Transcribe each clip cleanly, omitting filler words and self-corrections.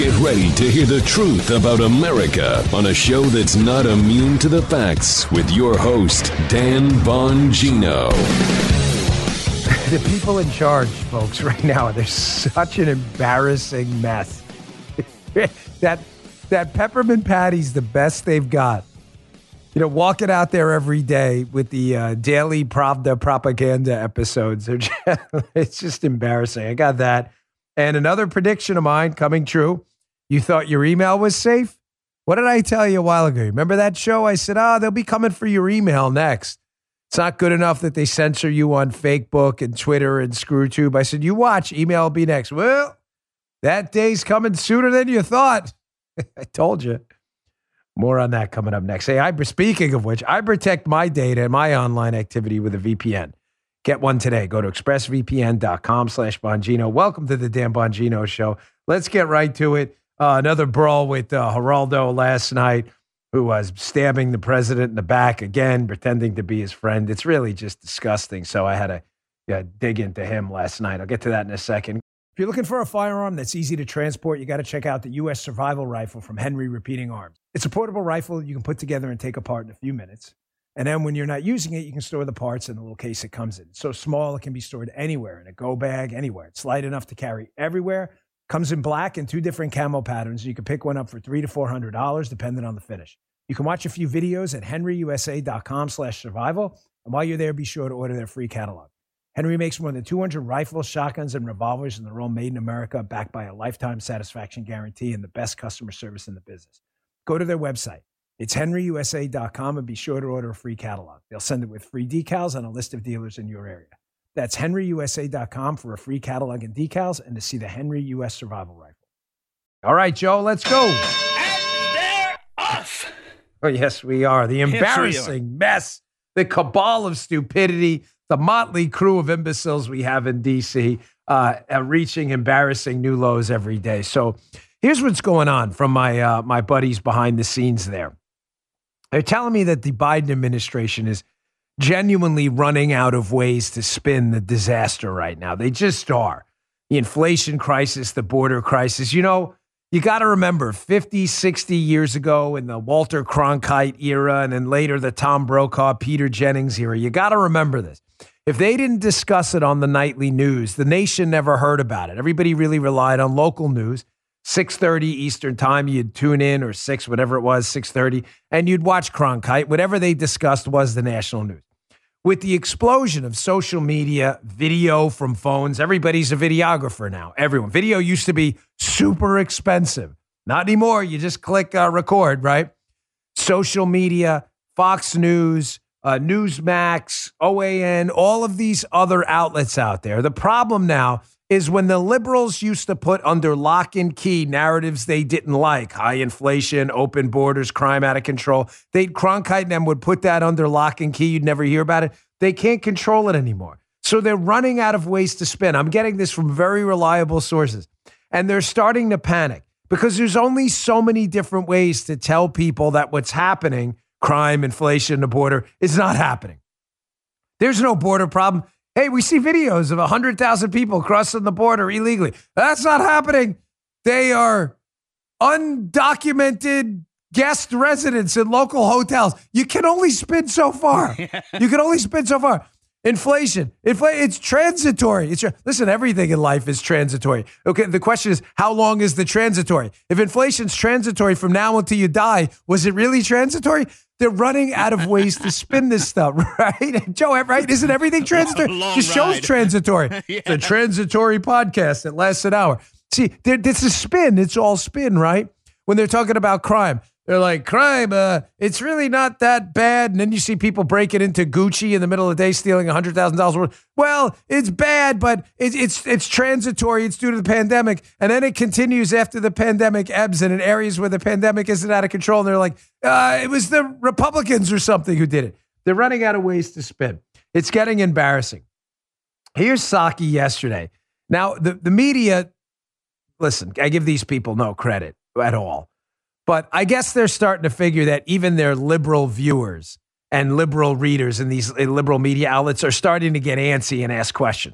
Get ready to hear the truth about America on a show that's not immune to the facts with your host, Dan Bongino. The people in charge, folks, right now, they're such an embarrassing mess. that peppermint patty's the best they've got. You know, walking out there every day with the daily Pravda propaganda episodes, it's just embarrassing. I got that. And another prediction of mine coming true. You thought your email was safe? What did I tell you a while ago? Remember that show? I said, they'll be coming for your email next. It's not good enough that they censor you on Fakebook and Twitter and ScrewTube. I said, you watch, email will be next. Well, that day's coming sooner than you thought. I told you. More on that coming up next. Hey, speaking of which, I protect my data and my online activity with a VPN. Get one today. Go to expressvpn.com/Bongino. Welcome to the Dan Bongino Show. Let's get right to it. Another brawl with Geraldo last night, who was stabbing the president in the back again, pretending to be his friend. It's really just disgusting. So I had to dig into him last night. I'll get to that in a second. If you're looking for a firearm that's easy to transport, you got to check out the U.S. Survival Rifle from Henry Repeating Arms. It's a portable rifle you can put together and take apart in a few minutes. And then when you're not using it, you can store the parts in the little case it comes in. It's so small, it can be stored anywhere, in a go bag, anywhere. It's light enough to carry everywhere. Comes in black and 2 different camo patterns. You can pick one up for $300 to $400, depending on the finish. You can watch a few videos at henryusa.com/survival. And while you're there, be sure to order their free catalog. Henry makes more than 200 rifles, shotguns, and revolvers, and they're all made in America, backed by a lifetime satisfaction guarantee and the best customer service in the business. Go to their website. It's henryusa.com, and be sure to order a free catalog. They'll send it with free decals and a list of dealers in your area. That's henryusa.com for a free catalog and decals and to see the Henry U.S. Survival Rifle. All right, Joe, let's go. And they're off. Oh, yes, we are. The embarrassing mess, the cabal of stupidity, the motley crew of imbeciles we have in D.C. Reaching embarrassing new lows every day. So here's what's going on from my buddies behind the scenes there. They're telling me that the Biden administration is genuinely running out of ways to spin the disaster right now. They just are. The inflation crisis, the border crisis. You know, you got to remember 50, 60 years ago in the Walter Cronkite era and then later the Tom Brokaw, Peter Jennings era. You got to remember this. If they didn't discuss it on the nightly news, the nation never heard about it. Everybody really relied on local news. 6:30 Eastern time, you'd tune in, or 6, whatever it was, 6:30, and you'd watch Cronkite. Whatever they discussed was the national news. With the explosion of social media, video from phones, everybody's a videographer now. Everyone. Video used to be super expensive. Not anymore. You just click record, right? Social media, Fox News, Newsmax, OAN, all of these other outlets out there. The problem now is when the liberals used to put under lock and key narratives they didn't like, high inflation, open borders, crime out of control, Cronkite and them would put that under lock and key. You'd never hear about it. They can't control it anymore. So they're running out of ways to spin. I'm getting this from very reliable sources. And they're starting to panic because there's only so many different ways to tell people that what's happening, crime, inflation, the border, is not happening. There's no border problem. Hey, we see videos of 100,000 people crossing the border illegally. That's not happening. They are undocumented guest residents in local hotels. You can only spin so far. You can only spin so far. Inflation. It's transitory. Listen, everything in life is transitory. Okay, the question is, how long is the transitory? If inflation's transitory from now until you die, was it really transitory? They're running out of ways to spin this stuff, right? Joe, right? Isn't everything transitory? Just show's transitory. Yeah. It's a transitory podcast that lasts an hour. See, it's a spin. It's all spin, right? When they're talking about crime, they're like, crime, it's really not that bad. And then you see people breaking into Gucci in the middle of the day, stealing $100,000 worth. Well, it's bad, but it's transitory. It's due to the pandemic. And then it continues after the pandemic ebbs and in areas where the pandemic isn't out of control. And they're like, it was the Republicans or something who did it. They're running out of ways to spin. It's getting embarrassing. Here's Psaki yesterday. Now, the media, listen, I give these people no credit at all. But I guess they're starting to figure that even their liberal viewers and liberal readers in these liberal media outlets are starting to get antsy and ask questions.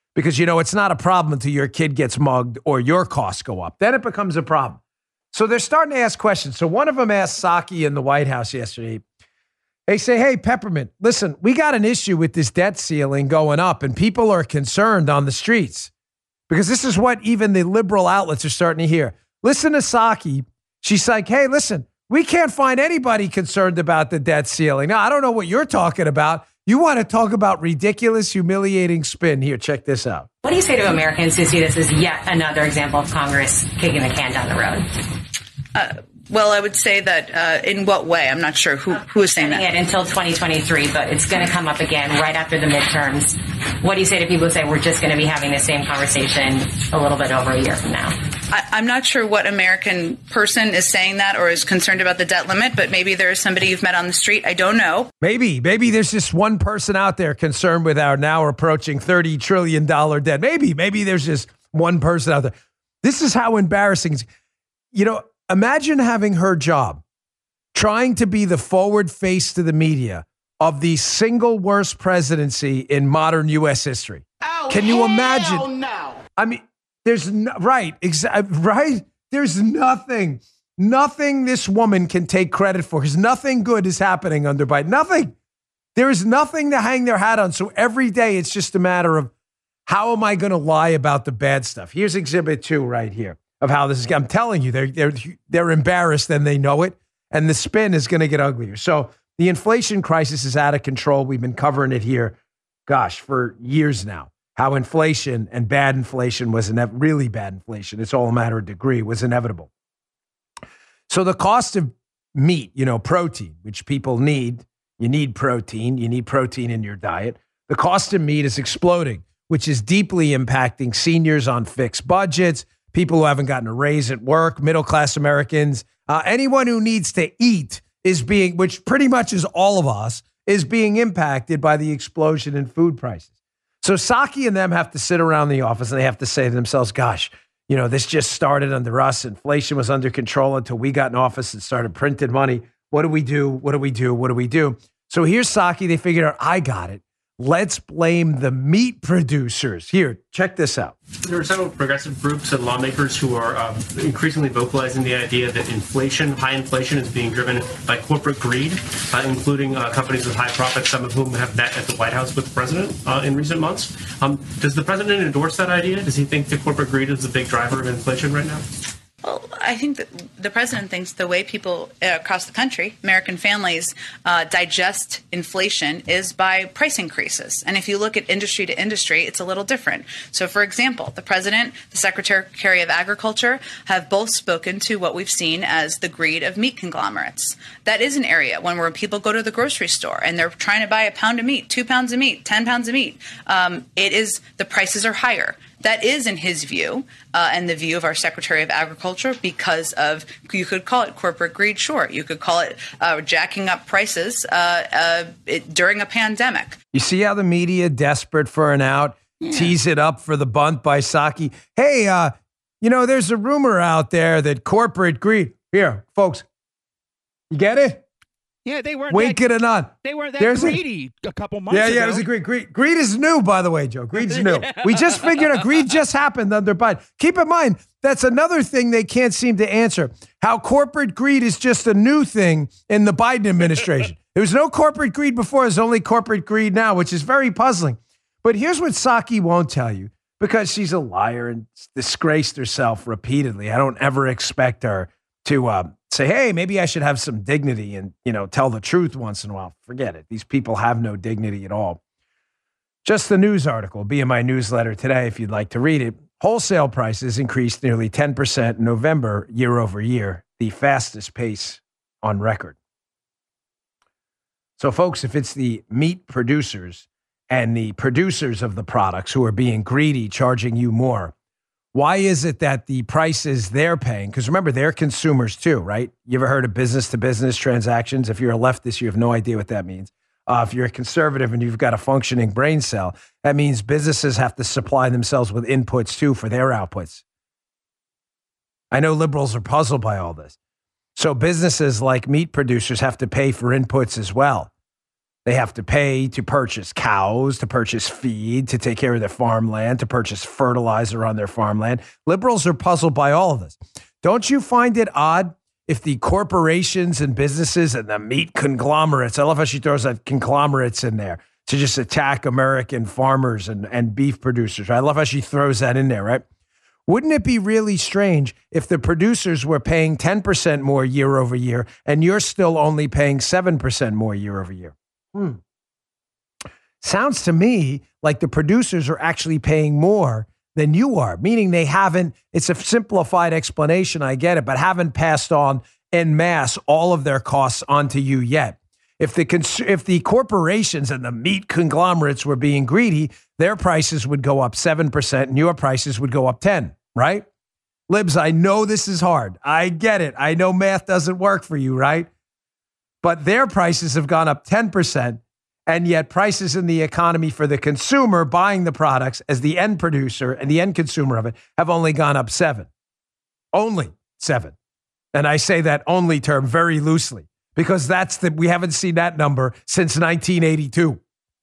Because, it's not a problem until your kid gets mugged or your costs go up. Then it becomes a problem. So they're starting to ask questions. So one of them asked Psaki in the White House yesterday. They say, hey, Peppermint, listen, we got an issue with this debt ceiling going up, and people are concerned on the streets. Because this is what even the liberal outlets are starting to hear. Listen to Psaki. She's like, hey, listen, we can't find anybody concerned about the debt ceiling. Now, I don't know what you're talking about. You want to talk about ridiculous, humiliating spin. Here, check this out. What do you say to Americans who see this as yet another example of Congress kicking the can down the road? Well, I would say that in what way? I'm not sure who is saying that. It until 2023, but it's going to come up again right after the midterms. What do you say to people who say we're just going to be having the same conversation a little bit over a year from now? I'm not sure what American person is saying that or is concerned about the debt limit, but maybe there is somebody you've met on the street. I don't know. Maybe there's just one person out there concerned with our now approaching $30 trillion debt. Maybe there's just one person out there. This is how embarrassing. Imagine having her job, trying to be the forward face to the media of the single worst presidency in modern U.S. history. Oh, can you imagine? No. I mean, there's right. There's nothing this woman can take credit for because nothing good is happening under Biden. Nothing. There is nothing to hang their hat on. So every day it's just a matter of how am I going to lie about the bad stuff? Here's exhibit 2 right here of how this is. I'm telling you, they're embarrassed and they know it. And the spin is going to get uglier. So the inflation crisis is out of control. We've been covering it here, for years now. How inflation and bad inflation was really bad inflation. It's all a matter of degree, was inevitable. So the cost of meat, protein, which people need. You need protein. You need protein in your diet. The cost of meat is exploding, which is deeply impacting seniors on fixed budgets, people who haven't gotten a raise at work, middle-class Americans, anyone who needs to eat which pretty much is all of us, is being impacted by the explosion in food prices. So Psaki and them have to sit around the office and they have to say to themselves, gosh, this just started under us. Inflation was under control until we got in office and started printing money. What do we do? What do we do? What do we do? So here's Psaki. They figured out, I got it. Let's blame the meat producers. Here, check this out. There are several progressive groups and lawmakers who are increasingly vocalizing the idea that high inflation is being driven by corporate greed, including companies with high profits, some of whom have met at the White House with the president in recent months. Does the president endorse that idea? Does he think that corporate greed is the big driver of inflation right now? Well, I think that the president thinks the way people across the country, American families, digest inflation is by price increases. And if you look at industry to industry, it's a little different. So, for example, the president, the Secretary of Agriculture have both spoken to what we've seen as the greed of meat conglomerates. That is an area where people go to the grocery store and they're trying to buy a pound of meat, 2 pounds of meat, 10 pounds of meat. The prices are higher. That is, in his view, and the view of our Secretary of Agriculture, because of, you could call it corporate greed, sure. You could call it jacking up prices during a pandemic. You see how the media, desperate for an out, tease it up for the bunt by Psaki. Hey, there's a rumor out there that corporate greed. Here, folks, you get it? Yeah, they weren't. Wink it or not. They weren't that greedy a couple months ago. Yeah, it was a greed. Greed is new, by the way, Joe. Greed's new. We just figured out greed just happened under Biden. Keep in mind, that's another thing they can't seem to answer. How corporate greed is just a new thing in the Biden administration. There was no corporate greed before. There's only corporate greed now, which is very puzzling. But here's what Psaki won't tell you, because she's a liar and disgraced herself repeatedly. I don't ever expect her to say, hey, maybe I should have some dignity and, tell the truth once in a while. Forget it. These people have no dignity at all. Just the news article, be in my newsletter today if you'd like to read it. Wholesale prices increased nearly 10% in November year over year, the fastest pace on record. So, folks, if it's the meat producers and the producers of the products who are being greedy, charging you more, why is it that the prices they're paying, because remember, they're consumers too, right? You ever heard of business-to-business transactions? If you're a leftist, you have no idea what that means. If you're a conservative and you've got a functioning brain cell, that means businesses have to supply themselves with inputs too for their outputs. I know liberals are puzzled by all this. So businesses like meat producers have to pay for inputs as well. They have to pay to purchase cows, to purchase feed, to take care of their farmland, to purchase fertilizer on their farmland. Liberals are puzzled by all of this. Don't you find it odd if the corporations and businesses and the meat conglomerates, I love how she throws that conglomerates in there to just attack American farmers and beef producers. I love how she throws that in there, right? Wouldn't it be really strange if the producers were paying 10% more year over year and you're still only paying 7% more year over year? Sounds to me like the producers are actually paying more than you are, meaning they haven't, it's a simplified explanation, I get it, but haven't passed on en masse all of their costs onto you yet. If the corporations and the meat conglomerates were being greedy, their prices would go up 7% and your prices would go up 10%, right? Libs, I know this is hard. I get it. I know math doesn't work for you, right? But their prices have gone up 10%, and yet prices in the economy for the consumer buying the products as the end producer and the end consumer of it have only gone up 7%. Only 7%. And I say that only term very loosely because we haven't seen that number since 1982.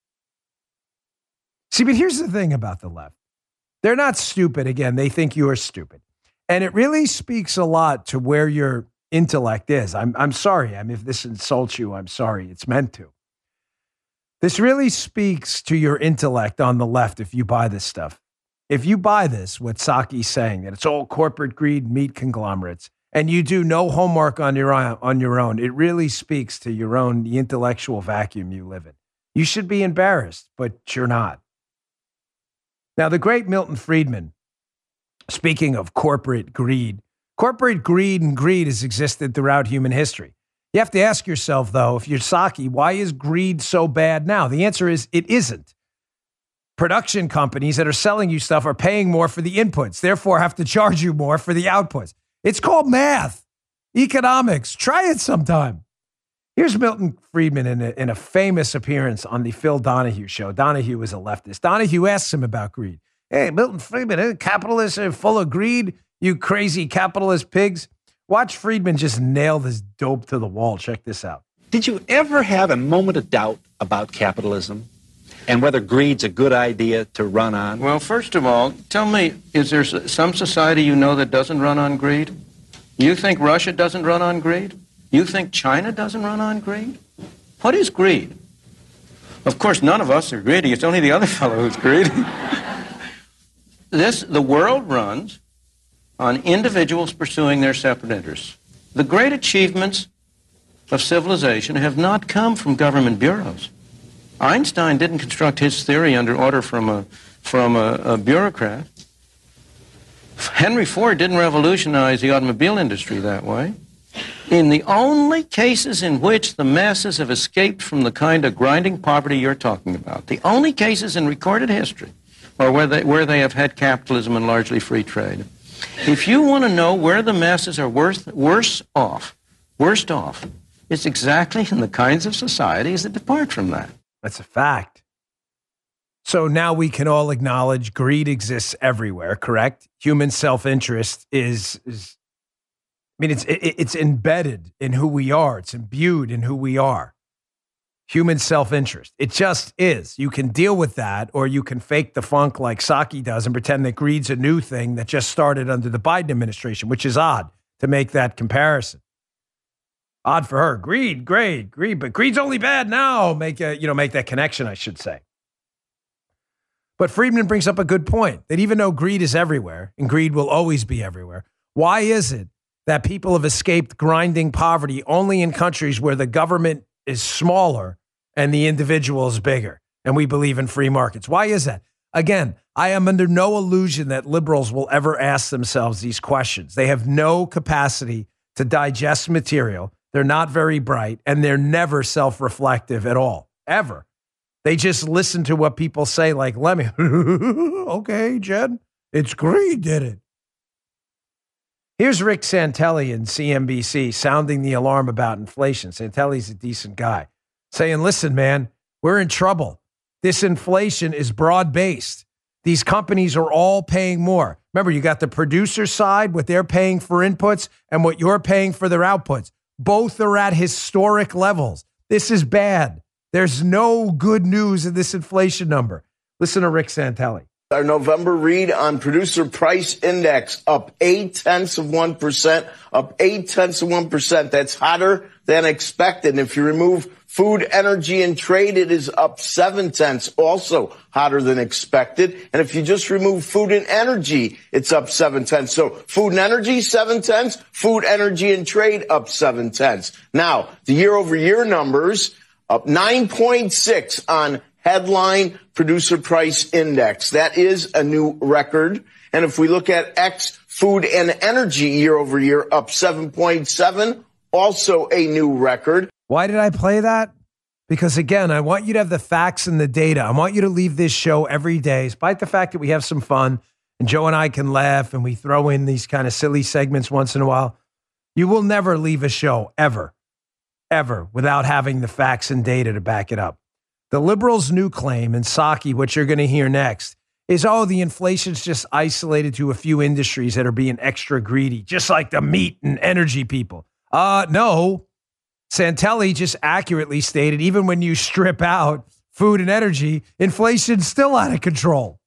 See, but here's the thing about the left. They're not stupid. Again, they think you're stupid. And it really speaks a lot to where your intellect is. I'm sorry. If this insults you, I'm sorry. It's meant to. This really speaks to your intellect on the left if you buy this stuff. If you buy this, what Psaki's saying, that it's all corporate greed, meat conglomerates, and you do no homework on your own, it really speaks to the intellectual vacuum you live in. You should be embarrassed, but you're not. Now, the great Milton Friedman, speaking of corporate greed and greed has existed throughout human history. You have to ask yourself, though, if you're Psaki, why is greed so bad now? The answer is it isn't. Production companies that are selling you stuff are paying more for the inputs, therefore have to charge you more for the outputs. It's called math, economics. Try it sometime. Here's Milton Friedman in a famous appearance on the Phil Donahue show. Donahue is a leftist. Donahue asks him about greed. Hey, Milton Friedman, capitalists are full of greed, you crazy capitalist pigs. Watch Friedman just nail this dope to the wall. Check this out. Did you ever have a moment of doubt about capitalism and whether greed's a good idea to run on? Well, first of all, tell me, is there some society you know that doesn't run on greed? You think Russia doesn't run on greed? You think China doesn't run on greed? What is greed? Of course, none of us are greedy. It's only the other fellow who's greedy. The world runs on individuals pursuing their separate interests. The great achievements of civilization have not come from government bureaus. Einstein didn't construct his theory under order from a bureaucrat. Henry Ford didn't revolutionize the automobile industry that way. In the only cases in which the masses have escaped from the kind of grinding poverty you're talking about, the only cases in recorded history are where they have had capitalism and largely free trade. If you want to know where the masses are worst off, it's exactly in the kinds of societies that depart from that. That's a fact. So now we can all acknowledge greed exists everywhere, correct? Human self-interest is it's embedded in who we are. It's imbued in who we are. Human self-interest. It just is. You can deal with that, or you can fake the funk like Psaki does and pretend that greed's a new thing that just started under the Biden administration, which is odd to make that comparison. Odd for her. Greed, but greed's only bad now. Make that connection, I should say. But Friedman brings up a good point that even though greed is everywhere, and greed will always be everywhere, why is it that people have escaped grinding poverty only in countries where the government is smaller and the individual is bigger, and we believe in free markets? Why is that? Again, I am under no illusion that liberals will ever ask themselves these questions. They have no capacity to digest material. They're not very bright, and they're never self-reflective at all, ever. They just listen to what people say like Lemmy. Okay, Jed, it's greed did it. Here's Rick Santelli in CNBC sounding the alarm about inflation. Santelli's a decent guy, saying, listen, man, we're in trouble. This inflation is broad-based. These companies are all paying more. Remember, you got the producer side, what they're paying for inputs, and what you're paying for their outputs. Both are at historic levels. This is bad. There's no good news in this inflation number. Listen to Rick Santelli. Our November read on producer price index up 0.8%, up 0.8%. That's hotter than expected. And if you remove food, energy, and trade, it is up 0.7, also hotter than expected. And if you just remove food and energy, it's up 0.7. So food and energy, 0.7. Food, energy, and trade up 0.7. Now, the year-over-year numbers up 9.6 on headline producer price index. That is a new record. And if we look at X food and energy year over year, up 7.7, also a new record. Why did I play that? Because again, I want you to have the facts and the data. I want you to leave this show every day, despite the fact that we have some fun and Joe and I can laugh and we throw in these kind of silly segments once in a while. You will never leave a show ever, without having the facts and data to back it up. The liberals' new claim, and Psaki, what you're going to hear next, is, the inflation's just isolated to a few industries that are being extra greedy, just like the meat and energy people. No. Santelli just accurately stated, even when you strip out food and energy, inflation's still out of control.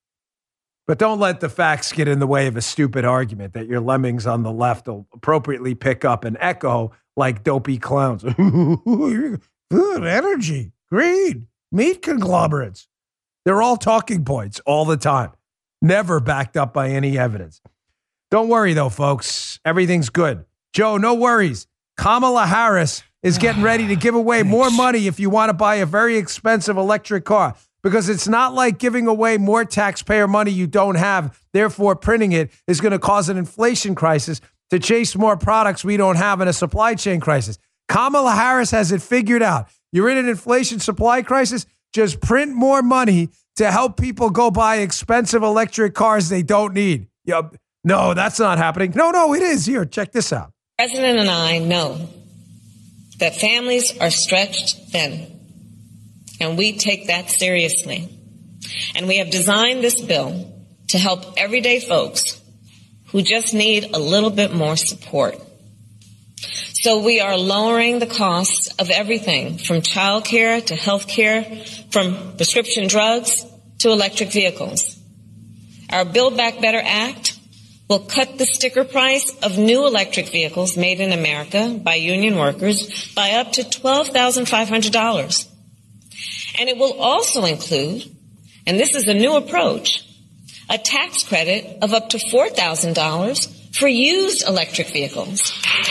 But don't let the facts get in the way of a stupid argument that your lemmings on the left will appropriately pick up and echo like dopey clowns. Food, energy, greed, meat conglomerates. They're all talking points all the time, never backed up by any evidence. Don't worry, though, folks. Everything's good. Joe, no worries. Kamala Harris is getting ready to give away more money if you want to buy a very expensive electric car, because it's not like giving away more taxpayer money you don't have. Therefore, printing it is going to cause an inflation crisis to chase more products we don't have in a supply chain crisis. Kamala Harris has it figured out. You're in an inflation supply crisis, just print more money to help people go buy expensive electric cars they don't need. No, that's not happening. No, it is. Here, check this out. The President and I know that families are stretched thin, and we take that seriously. And we have designed this bill to help everyday folks who just need a little bit more support. So we are lowering the costs of everything from child care to health care, from prescription drugs to electric vehicles. Our Build Back Better Act will cut the sticker price of new electric vehicles made in America by union workers by up to $12,500. And it will also include, and this is a new approach, a tax credit of up to $4,000 for used electric vehicles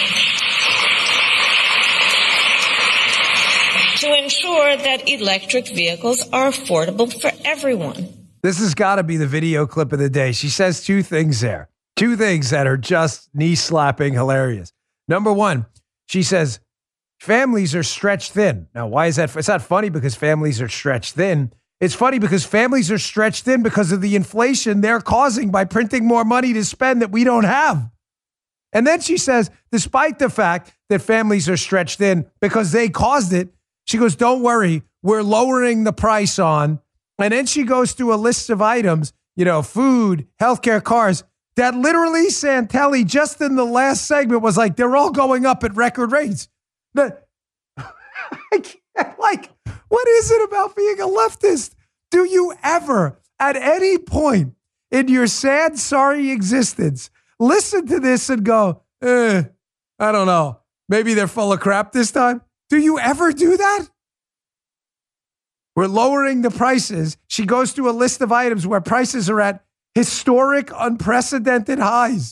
to ensure that electric vehicles are affordable for everyone. This has got to be the video clip of the day. She says two things there. Two things that are just knee-slapping hilarious. Number one, she says, families are stretched thin. Now, why is that? It's not funny because families are stretched thin. It's funny because families are stretched thin because of the inflation they're causing by printing more money to spend that we don't have. And then she says, despite the fact that families are stretched thin because they caused it, she goes, don't worry, we're lowering the price on. And then she goes through a list of items, food, healthcare, cars, that literally Santelli just in the last segment was like, they're all going up at record rates. I can't, what is it about being a leftist? Do you ever, at any point in your sad, sorry existence, listen to this and go, I don't know, maybe they're full of crap this time? Do you ever do that? We're lowering the prices. She goes through a list of items where prices are at historic, unprecedented highs.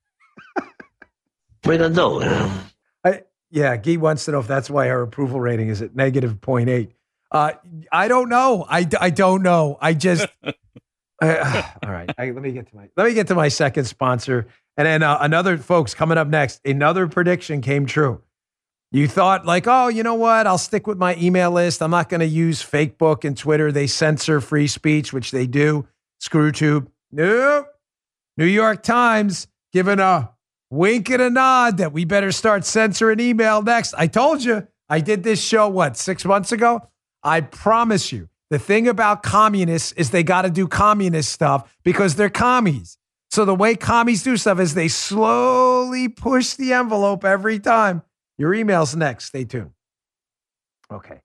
We don't know. Guy wants to know if that's why our approval rating is at -0.8. I don't know. I don't know. I just. All right. Let me get to my second sponsor, and then another, folks, coming up next. Another prediction came true. You thought you know what? I'll stick with my email list. I'm not going to use Facebook and Twitter. They censor free speech, which they do. ScrewTube. Nope. New York Times giving a wink and a nod that we better start censoring email next. I told you. I did this show, 6 months ago? I promise you, the thing about communists is they got to do communist stuff because they're commies. So the way commies do stuff is they slowly push the envelope every time. Your email's next. Stay tuned. Okay.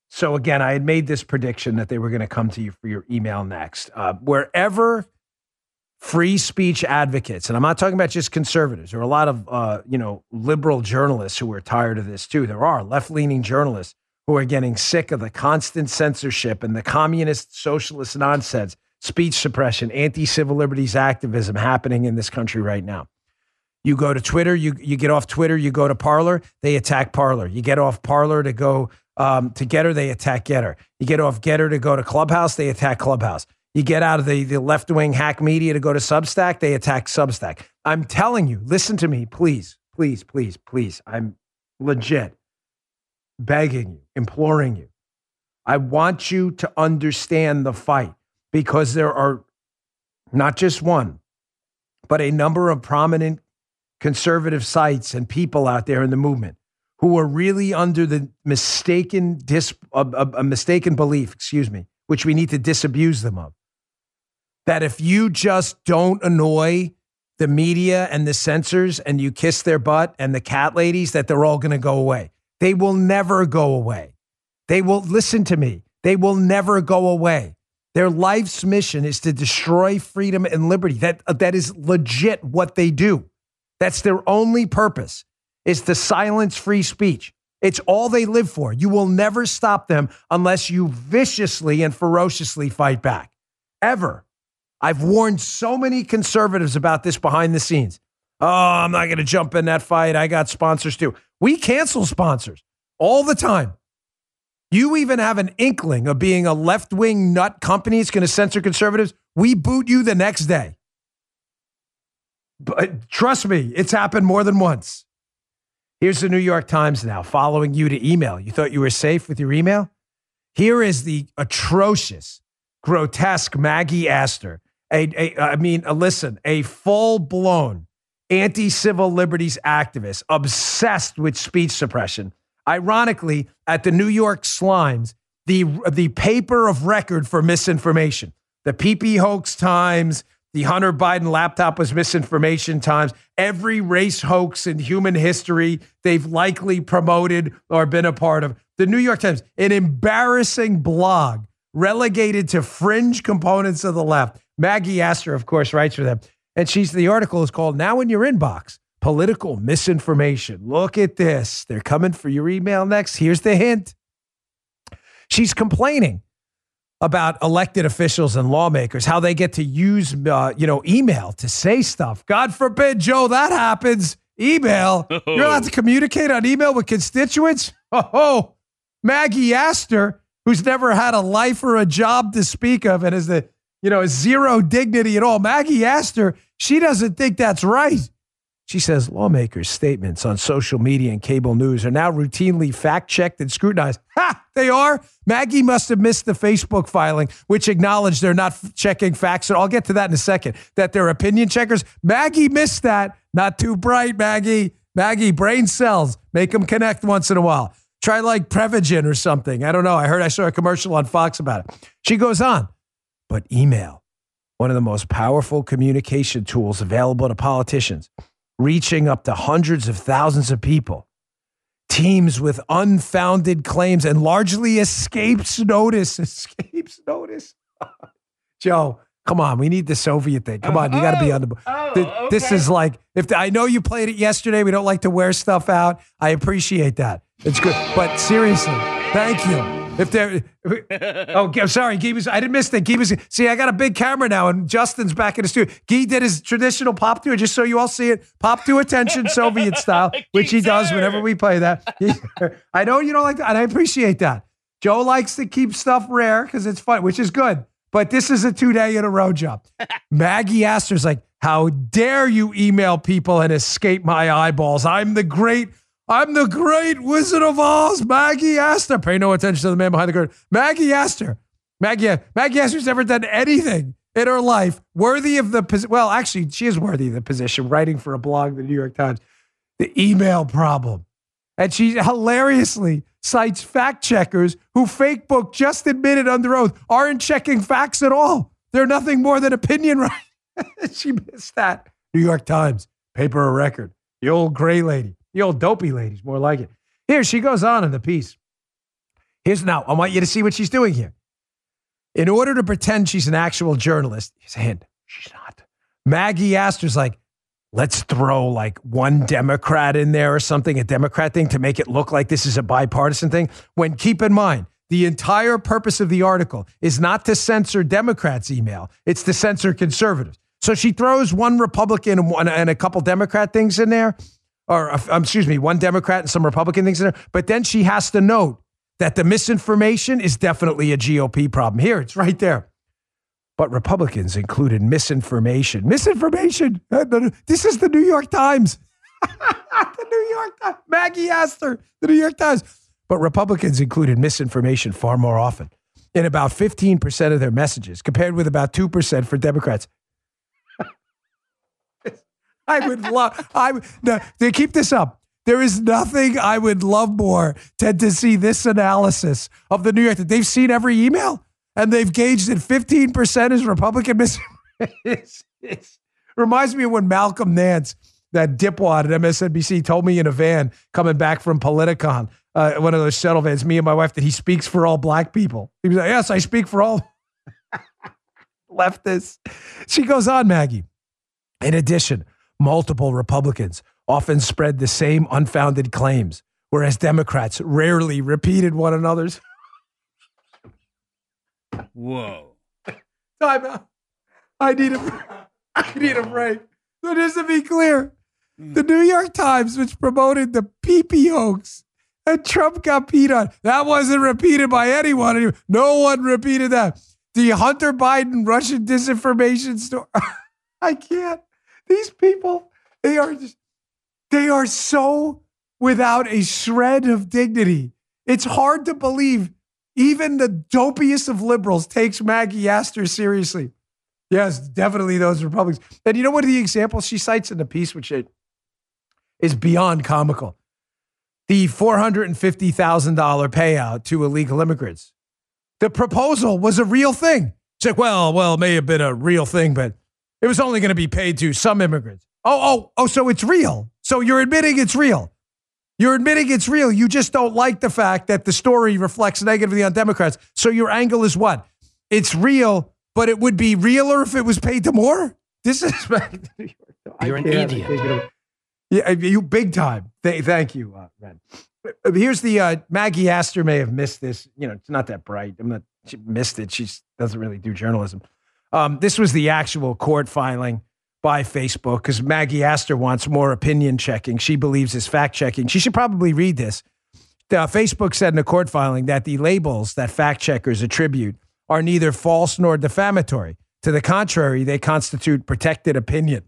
So again, I had made this prediction that they were going to come to you for your email next. Wherever free speech advocates, and I'm not talking about just conservatives, there are a lot of liberal journalists who are tired of this too. There are left-leaning journalists who are getting sick of the constant censorship and the communist socialist nonsense, speech suppression, anti-civil liberties activism happening in this country right now. You go to Twitter, you get off Twitter, you go to Parler, they attack Parler. You get off Parler to go to Getter, they attack Getter. You get off Getter to go to Clubhouse, they attack Clubhouse. You get out of the left-wing hack media to go to Substack, they attack Substack. I'm telling you, listen to me, please, please, please, please. I'm legit begging you, imploring you. I want you to understand the fight because there are not just one, but a number of prominent conservative sites and people out there in the movement who are really under the mistaken belief, which we need to disabuse them of, that if you just don't annoy the media and the censors and you kiss their butt and the cat ladies, that they're all going to go away. They will never go away. They will, listen to me, they will never go away. Their life's mission is to destroy freedom and liberty. That is legit what they do. That's their only purpose, is to silence free speech. It's all they live for. You will never stop them unless you viciously and ferociously fight back. Ever. I've warned so many conservatives about this behind the scenes. Oh, I'm not going to jump in that fight. I got sponsors too. We cancel sponsors all the time. You even have an inkling of being a left-wing nut company that's going to censor conservatives, we boot you the next day. But trust me, it's happened more than once. Here's the New York Times now, following you to email. You thought you were safe with your email? Here is the atrocious, grotesque Maggie Astor. A full-blown anti-civil liberties activist obsessed with speech suppression. Ironically, at the New York Slimes, the paper of record for misinformation, the PP hoax times, the Hunter Biden laptop was misinformation times, every race hoax in human history they've likely promoted or been a part of. The New York Times, an embarrassing blog relegated to fringe components of the left. Maggie Astor, of course, writes for them. And the article is called Now in Your Inbox, Political Misinformation. Look at this. They're coming for your email next. Here's the hint. She's complaining about elected officials and lawmakers, how they get to use, email to say stuff. God forbid, Joe, that happens. Email. You're allowed to communicate on email with constituents? Oh, Maggie Astor, who's never had a life or a job to speak of and is zero dignity at all. Maggie Astor, she doesn't think that's right. She says lawmakers' statements on social media and cable news are now routinely fact-checked and scrutinized. Ha! They are? Maggie must have missed the Facebook filing, which acknowledged they're not checking facts. And I'll get to that in a second, that they're opinion checkers. Maggie missed that. Not too bright, Maggie. Maggie, brain cells. Make them connect once in a while. Try like Prevagen or something. I don't know. I saw a commercial on Fox about it. She goes on. But email, one of the most powerful communication tools available to politicians, reaching up to hundreds of thousands of people, teams with unfounded claims, and largely escapes notice. Escapes notice. Joe, come on. We need the Soviet thing. Come on. You got to be on the... Okay. This is like... I know you played it yesterday. We don't like to wear stuff out. I appreciate that. It's good. But seriously, thank you. Sorry, Guy was. I didn't miss that. Guy was. See, I got a big camera now, and Justin's back in the studio. Guy did his traditional pop to it, just so you all see it. Pop to attention, Soviet style, which he does whenever we play that. I know you don't like that, and I appreciate that. Joe likes to keep stuff rare because it's fun, which is good. But this is a 2-day in a row job. Maggie Astor's like, how dare you email people and escape my eyeballs? I'm the great Wizard of Oz, Maggie Astor. Pay no attention to the man behind the curtain. Maggie Astor. Maggie Astor's never done anything in her life worthy of the position. Well, actually, she is worthy of the position, writing for a blog, the New York Times. The email problem. And she hilariously cites fact checkers who fake book just admitted under oath aren't checking facts at all. They're nothing more than opinion writing. She missed that. New York Times, paper of record. The old gray lady. The old dopey ladies, more like it. Here, she goes on in the piece. Now, I want you to see what she's doing here. In order to pretend she's an actual journalist, here's a hint, she's not. Maggie Astor's like, let's throw like one Democrat in there or something, a Democrat thing to make it look like this is a bipartisan thing. When keep in mind, the entire purpose of the article is not to censor Democrats' email. It's to censor conservatives. So she throws one Republican and a couple Democrat things in there, or one Democrat and some Republican things in there. But then she has to note that the misinformation is definitely a GOP problem. Here, it's right there. But Republicans included misinformation. Misinformation. This is the New York Times. The New York Times. Maggie Astor, the New York Times. But Republicans included misinformation far more often, in about 15% of their messages, compared with about 2% for Democrats. To keep this up. There is nothing I would love more than to see this analysis of the New York. They've seen every email and they've gauged that 15% is Republican misinformation. It reminds me of when Malcolm Nance, that dipwad at MSNBC, told me in a van coming back from Politicon, one of those shuttle vans, me and my wife, that he speaks for all black people. He was like, yes, I speak for all leftists. She goes on, Maggie. In addition, multiple Republicans often spread the same unfounded claims, whereas Democrats rarely repeated one another's. Whoa. Time out. I need a break. So just to be clear, the New York Times, which promoted the PP hoax, and Trump got peed on, that wasn't repeated by anyone. No one repeated that. The Hunter Biden Russian disinformation story. I can't. These people, they are so without a shred of dignity. It's hard to believe even the dopiest of liberals takes Maggie Astor seriously. Yes, definitely those Republicans. And you know what the example she cites in the piece, which is beyond comical? The $450,000 payout to illegal immigrants. The proposal was a real thing. It's like, well, it may have been a real thing, but it was only going to be paid to some immigrants. Oh, so it's real. So you're admitting it's real. You're admitting it's real. You just don't like the fact that the story reflects negatively on Democrats. So your angle is what? It's real, but it would be realer if it was paid to more? This is... You're an idiot. Yeah, you big time. Thank you, Ren. Here's the... Maggie Astor may have missed this. You know, it's not that bright. She missed it. She doesn't really do journalism. This was the actual court filing by Facebook, because Maggie Astor wants more opinion checking. She believes it's fact checking. She should probably read this. Facebook said in a court filing that the labels that fact checkers attribute are neither false nor defamatory. To the contrary, they constitute protected opinion.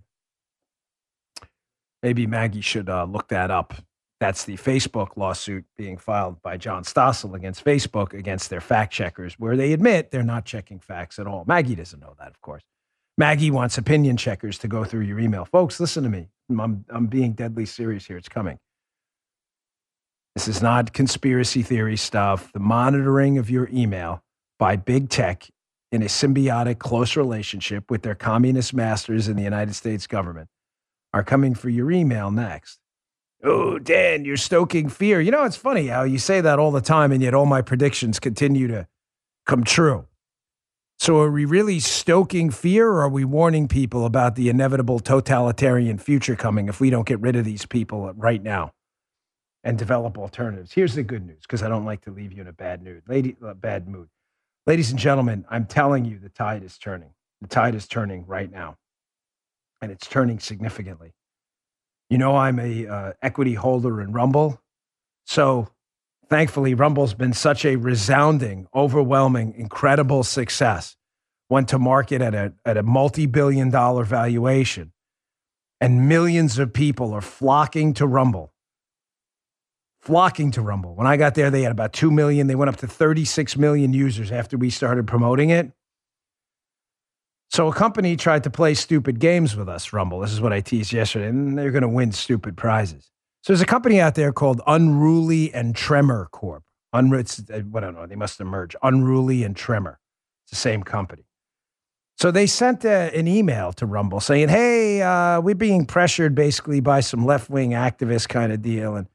Maybe Maggie should look that up. That's the Facebook lawsuit being filed by John Stossel against Facebook against their fact checkers, where they admit they're not checking facts at all. Maggie doesn't know that, of course. Maggie wants opinion checkers to go through your email. Folks, listen to me. I'm being deadly serious here. It's coming. This is not conspiracy theory stuff. The monitoring of your email by big tech in a symbiotic, close relationship with their communist masters in the United States government are coming for your email next. Oh, Dan, you're stoking fear. You know, it's funny how you say that all the time, and yet all my predictions continue to come true. So are we really stoking fear, or are we warning people about the inevitable totalitarian future coming if we don't get rid of these people right now and develop alternatives? Here's the good news, because I don't like to leave you in a bad mood. Ladies and gentlemen, I'm telling you, the tide is turning. The tide is turning right now, and it's turning significantly. You know, I'm a equity holder in Rumble. So thankfully, Rumble's been such a resounding, overwhelming, incredible success. Went to market at a multi-billion-dollar valuation. And millions of people are flocking to Rumble. Flocking to Rumble. When I got there, they had about 2 million. They went up to 36 million users after we started promoting it. So a company tried to play stupid games with us, Rumble. This is what I teased yesterday, and they're going to win stupid prizes. So there's a company out there called Unruly and Tremor Corp. I don't know, they must have merged. Unruly and Tremor. It's the same company. So they sent an email to Rumble saying, hey, we're being pressured basically by some left-wing activist kind of deal, and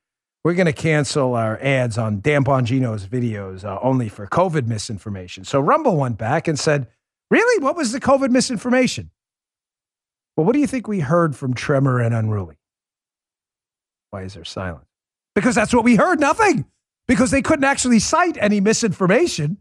we're going to cancel our ads on Dan Bongino's videos only for COVID misinformation. So Rumble went back and said, really? What was the COVID misinformation? Well, what do you think we heard from Tremor and Unruly? Why is there silence? Because that's what we heard, nothing. Because they couldn't actually cite any misinformation.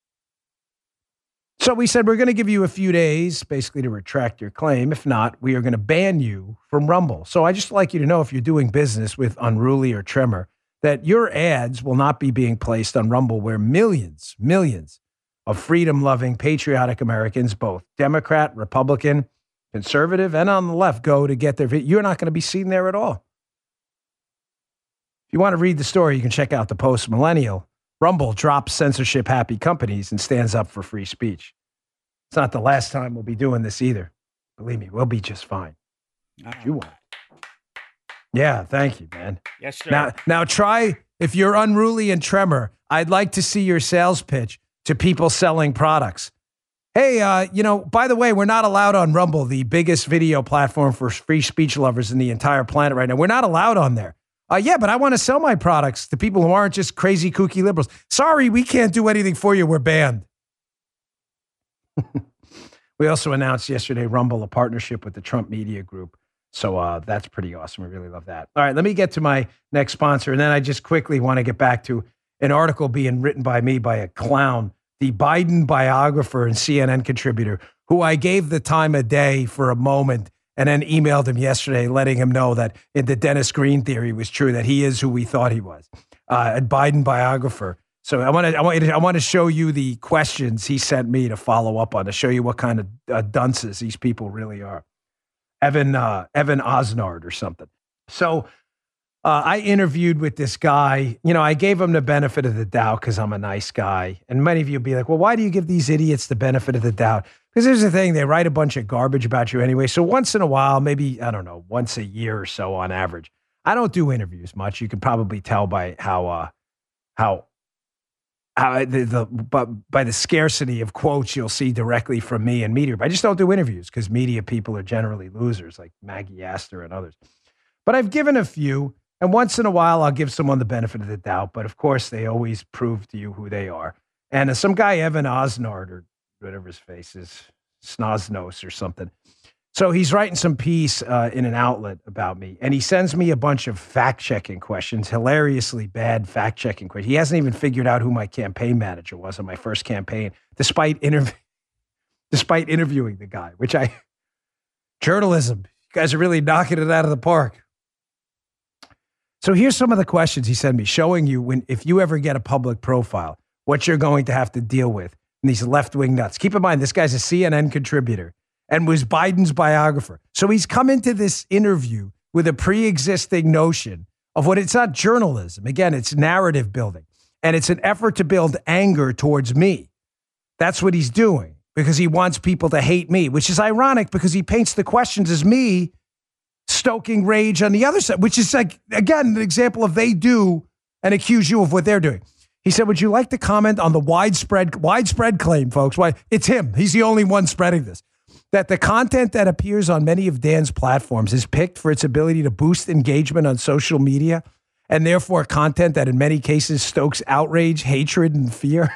So we said, we're going to give you a few days, basically, to retract your claim. If not, we are going to ban you from Rumble. So I just like you to know, if you're doing business with Unruly or Tremor, that your ads will not be being placed on Rumble, where millions of freedom-loving, patriotic Americans, both Democrat, Republican, conservative, and on the left, go to get their video. You're not going to be seen there at all. If you want to read the story, you can check out the Post Millennial. Rumble drops censorship-happy companies and stands up for free speech. It's not the last time we'll be doing this either. Believe me, we'll be just fine. You won't. Yeah, thank you, man. Yes, sir. Now try, if you're Unruly and Tremor, I'd like to see your sales pitch to people selling products. Hey, by the way, we're not allowed on Rumble, the biggest video platform for free speech lovers in the entire planet right now. We're not allowed on there. Yeah, but I want to sell my products to people who aren't just crazy, kooky liberals. Sorry, we can't do anything for you. We're banned. We also announced yesterday, Rumble, a partnership with the Trump Media Group. So that's pretty awesome. We really love that. All right, let me get to my next sponsor. And then I just quickly want to get back to an article being written by me by a clown, the Biden biographer and CNN contributor, who I gave the time of day for a moment and then emailed him yesterday, letting him know that the Dennis Green theory was true, that he is who we thought he was, a Biden biographer. So I want to show you the questions he sent me to follow up on, to show you what kind of dunces these people really are. Evan Osnard or something. So I interviewed with this guy. I gave him the benefit of the doubt because I'm a nice guy. And many of you will be like, well, why do you give these idiots the benefit of the doubt? Because here's the thing, they write a bunch of garbage about you anyway. So once in a while, maybe, I don't know, once a year or so on average, I don't do interviews much. You can probably tell by by the scarcity of quotes you'll see directly from me and media. But I just don't do interviews because media people are generally losers, like Maggie Astor and others. But I've given a few, and once in a while I'll give someone the benefit of the doubt. But of course, they always prove to you who they are. And some guy, Evan Osnard, or whatever his face is, Snoznos or something. So he's writing some piece in an outlet about me, and he sends me a bunch of fact-checking questions, hilariously bad fact-checking questions. He hasn't even figured out who my campaign manager was on my first campaign, despite interviewing the guy, journalism. You guys are really knocking it out of the park. So here's some of the questions he sent me, showing you if you ever get a public profile, what you're going to have to deal with. And these left-wing nuts. Keep in mind, this guy's a CNN contributor and was Biden's biographer. So he's come into this interview with a pre-existing notion of it's not journalism. Again, it's narrative building. And it's an effort to build anger towards me. That's what he's doing, because he wants people to hate me, which is ironic because he paints the questions as me stoking rage on the other side, which is, like, again, an example of they do and accuse you of what they're doing. He said, would you like to comment on the widespread claim, folks? Why, it's him. He's the only one spreading this. That the content that appears on many of Dan's platforms is picked for its ability to boost engagement on social media, and therefore content that in many cases stokes outrage, hatred, and fear.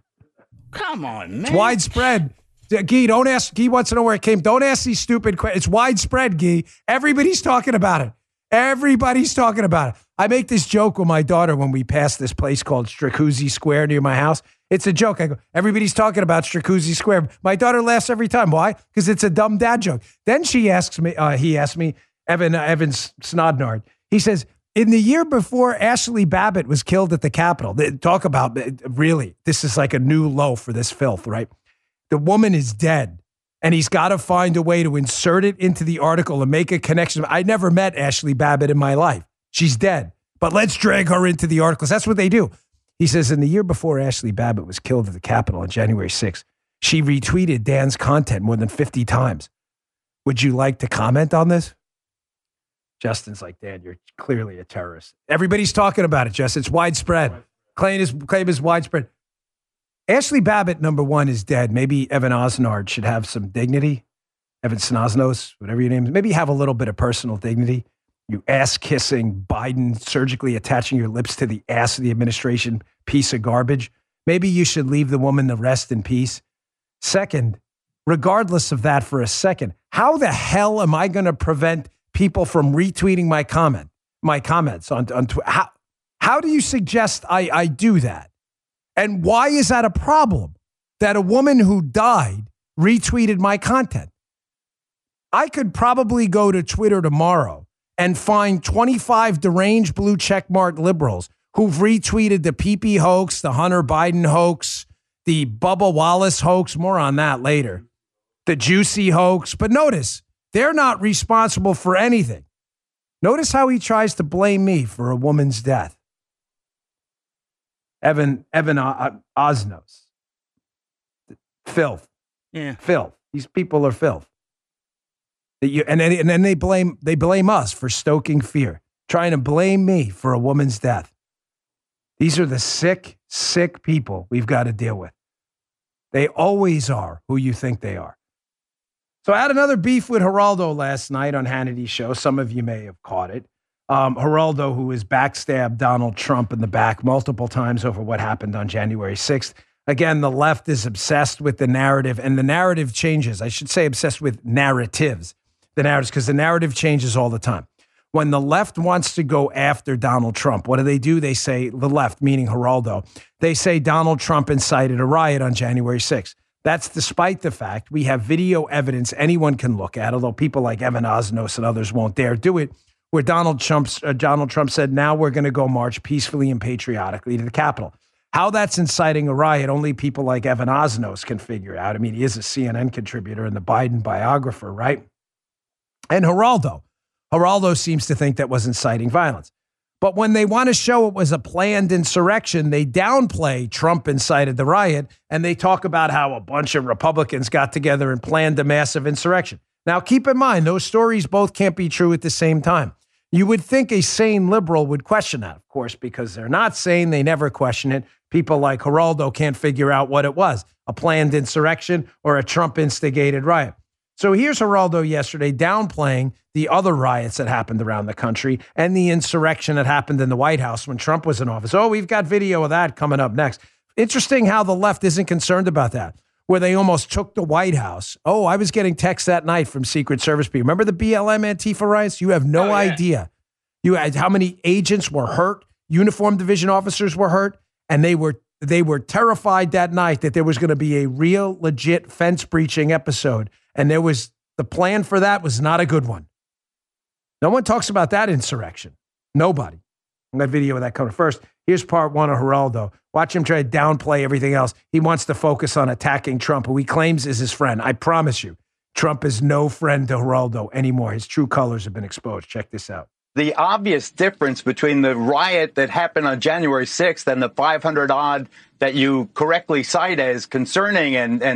Come on, man. It's widespread. Guy, don't ask. Guy wants to know where it came. Don't ask these stupid questions. It's widespread, Guy. Everybody's talking about it. Everybody's talking about it. I make this joke with my daughter when we pass this place called Stracuzzi Square near my house. It's a joke. I go, everybody's talking about Stracuzzi Square. My daughter laughs every time. Why? Because it's a dumb dad joke. Then he asked me, Evan Snodnard, he says, in the year before Ashley Babbitt was killed at the Capitol, talk about, really, this is like a new low for this filth, right? The woman is dead. And he's got to find a way to insert it into the article and make a connection. I never met Ashley Babbitt in my life. She's dead. But let's drag her into the articles. That's what they do. He says, in the year before Ashley Babbitt was killed at the Capitol on January 6th, she retweeted Dan's content more than 50 times. Would you like to comment on this? Justin's like, Dan, you're clearly a terrorist. Everybody's talking about it, Justin. It's widespread. Claim is widespread. Ashley Babbitt, number one, is dead. Maybe Evan Osnard should have some dignity. Evan Snoznos, whatever your name is. Maybe have a little bit of personal dignity. You ass-kissing Biden, surgically attaching your lips to the ass of the administration piece of garbage. Maybe you should leave the woman to rest in peace. Second, regardless of that for a second, how the hell am I going to prevent people from retweeting my comments on Twitter? How do you suggest I do that? And why is that a problem that a woman who died retweeted my content? I could probably go to Twitter tomorrow and find 25 deranged blue checkmark liberals who've retweeted the PP hoax, the Hunter Biden hoax, the Bubba Wallace hoax, more on that later, the Juicy hoax. But notice, they're not responsible for anything. Notice how he tries to blame me for a woman's death. Evan Osnos. Filth. Yeah. Filth. These people are filth. And then they blame us for stoking fear, trying to blame me for a woman's death. These are the sick, sick people we've got to deal with. They always are who you think they are. So I had another beef with Geraldo last night on Hannity's show. Some of you may have caught it. Geraldo, who has backstabbed Donald Trump in the back multiple times over what happened on January 6th. Again, the left is obsessed with the narrative, and the narrative changes. I should say obsessed with narratives. The narratives, because the narrative changes all the time. When the left wants to go after Donald Trump, what do? They say, the left, meaning Geraldo, they say Donald Trump incited a riot on January 6th. That's despite the fact we have video evidence anyone can look at, although people like Evan Osnos and others won't dare do it, where Donald Trump said, now we're going to go march peacefully and patriotically to the Capitol. How that's inciting a riot, only people like Evan Osnos can figure it out. I mean, he is a CNN contributor and the Biden biographer, right? And Geraldo seems to think that was inciting violence. But when they want to show it was a planned insurrection, they downplay Trump incited the riot, and they talk about how a bunch of Republicans got together and planned a massive insurrection. Now, keep in mind, those stories both can't be true at the same time. You would think a sane liberal would question that, of course, because they're not sane. They never question it. People like Geraldo can't figure out what it was, a planned insurrection or a Trump-instigated riot. So here's Geraldo yesterday downplaying the other riots that happened around the country and the insurrection that happened in the White House when Trump was in office. Oh, we've got video of that coming up next. Interesting how the left isn't concerned about that, where they almost took the White House. Oh, I was getting texts that night from Secret Service people. Remember the BLM Antifa riots? You have no idea. You had how many agents were hurt, uniformed division officers were hurt, and they were terrified that night that there was going to be a real, legit fence breaching episode. And the plan for that was not a good one. No one talks about that insurrection. Nobody. I'm going to video of that coming first. Here's part one of Geraldo. Watch him try to downplay everything else. He wants to focus on attacking Trump, who he claims is his friend. I promise you, Trump is no friend to Geraldo anymore. His true colors have been exposed. Check this out. The obvious difference between the riot that happened on January 6th and the 500 odd that you correctly cite as concerning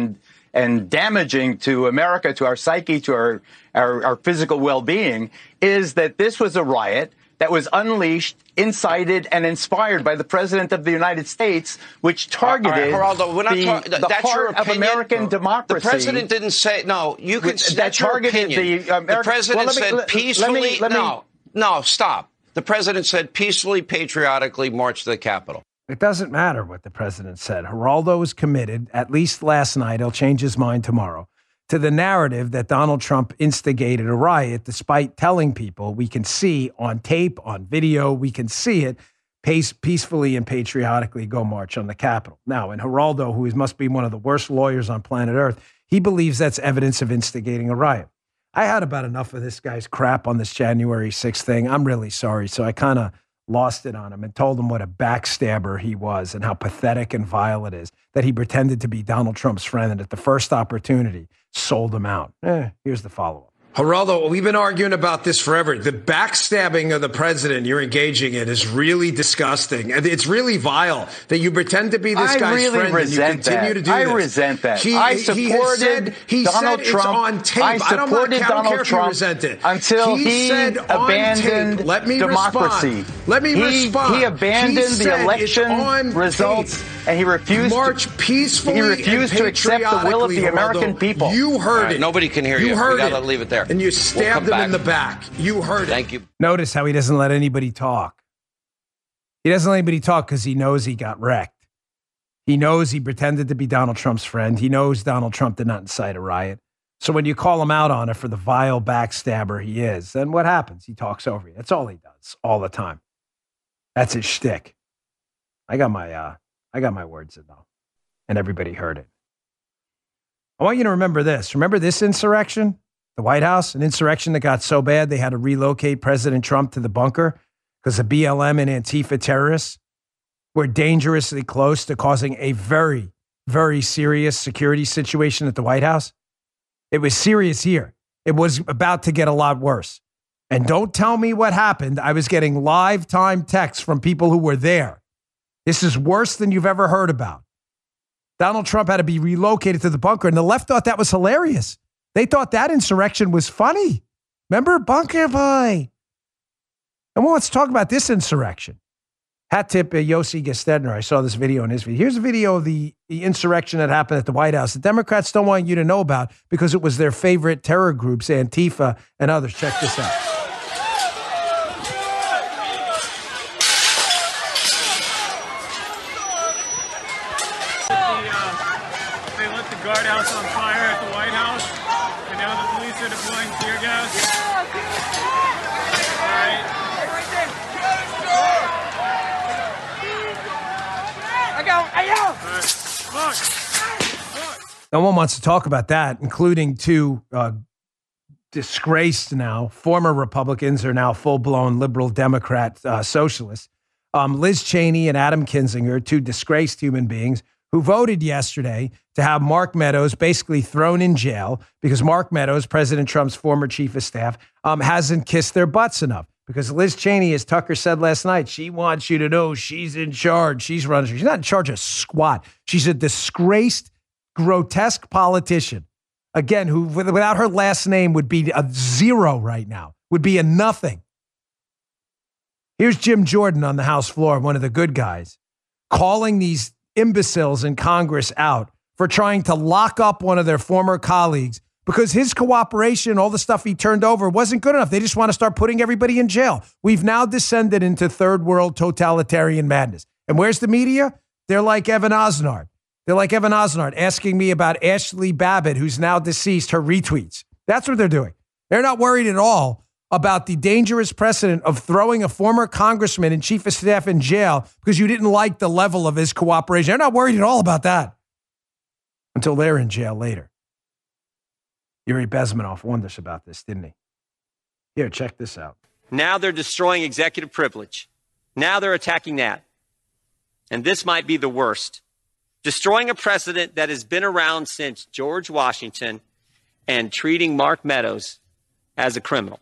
and damaging to America, to our psyche, to our physical well-being, is that this was a riot that was unleashed, incited, and inspired by the President of the United States, which targeted Geraldo, we're not the that's heart your of opinion. American democracy. The President didn't say, no, you can that targeted the President said peacefully, no, stop. The President said peacefully, patriotically march to the Capitol. It doesn't matter what the president said. Geraldo is committed, at least last night, he'll change his mind tomorrow, to the narrative that Donald Trump instigated a riot, despite telling people we can see on tape, on video, we can see it, peacefully and patriotically go march on the Capitol. Now, and Geraldo, who must be one of the worst lawyers on planet Earth, he believes that's evidence of instigating a riot. I had about enough of this guy's crap on this January 6th thing. I'm really sorry. So I kind of lost it on him and told him what a backstabber he was and how pathetic and vile it is that he pretended to be Donald Trump's friend and at the first opportunity sold him out. Here's the follow-up. Geraldo, we've been arguing about this forever. The backstabbing of the president you're engaging in is really disgusting. And it's really vile that you pretend to be this guy's friend and you continue to do this. I resent that. I supported Donald Trump. On tape. I supported Donald Trump until he abandoned democracy. Let me respond. He abandoned the election results and he refused to accept the will of the American people. You heard it. Nobody can hear you. We got to leave it there. care. And you stabbed him in the back. You heard it. Thank you. Notice how he doesn't let anybody talk. He doesn't let anybody talk because he knows he got wrecked. He knows he pretended to be Donald Trump's friend. He knows Donald Trump did not incite a riot. So when you call him out on it for the vile backstabber he is, then what happens? He talks over you. That's all he does all the time. That's his shtick. I got my words in though, and everybody heard it. I want you to remember this. Remember this insurrection, the White House, an insurrection that got so bad they had to relocate President Trump to the bunker because the BLM and Antifa terrorists were dangerously close to causing a very, very serious security situation at the White House. It was serious here. It was about to get a lot worse. And don't tell me what happened. I was getting live time texts from people who were there. This is worse than you've ever heard about. Donald Trump had to be relocated to the bunker, and the left thought that was hilarious. They thought that insurrection was funny. Remember, Bunker Boy? And well, let's talk about this insurrection. Hat tip Yossi Gestedner. I saw this video in his video. Here's a video of the insurrection that happened at the White House. The Democrats don't want you to know about because it was their favorite terror groups, Antifa and others. Check this out. They lit the guardhouse on fire at the White House, and now the police are deploying tear gas. All right. No one wants to talk about that, including two disgraced now, former Republicans are now full-blown liberal Democrat socialists. Liz Cheney and Adam Kinzinger, two disgraced human beings who voted yesterday to have Mark Meadows basically thrown in jail because Mark Meadows, President Trump's former chief of staff, hasn't kissed their butts enough. Because Liz Cheney, as Tucker said last night, she wants you to know she's in charge. She's running. She's not in charge of squat. She's a disgraced, grotesque politician. Again, who without her last name would be a zero right now, would be a nothing. Here's Jim Jordan on the House floor, one of the good guys, calling these imbeciles in Congress out for trying to lock up one of their former colleagues because his cooperation, all the stuff he turned over, wasn't good enough. They just want to start putting everybody in jail. We've now descended into third world totalitarian madness. And where's the media? They're like Evan Osnard. They're like Evan Osnard asking me about Ashley Babbitt, who's now deceased, her retweets. That's what they're doing. They're not worried at all about the dangerous precedent of throwing a former congressman and chief of staff in jail because you didn't like the level of his cooperation. They're not worried at all about that until they're in jail later. Yuri Bezmenov warned us about this, didn't he? Here, check this out. Now they're destroying executive privilege. Now they're attacking that. And this might be the worst. Destroying a precedent that has been around since George Washington and treating Mark Meadows as a criminal.